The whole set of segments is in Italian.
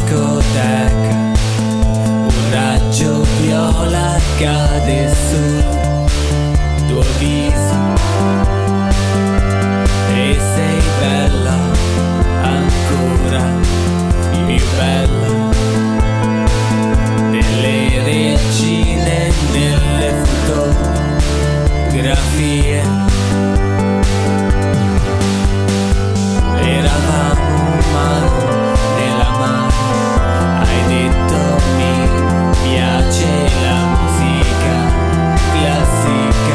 discoteca, un raggio viola cade sul tuo viso e sei bella, ancora più bella delle regine nelle fotografie. Eravamo mano nella mano, hai detto mi piace la musica classica,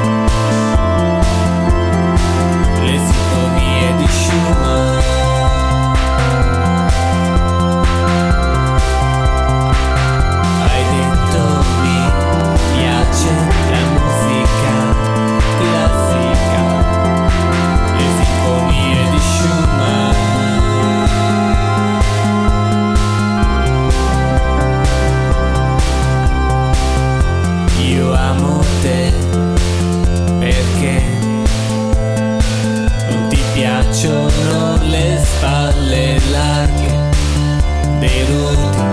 le sinfonie di Schumann. Hai detto mi piace la musica classica, le sinfonie di Schumann. Io amo te perché non ti piacciono le spalle larghe dei rodi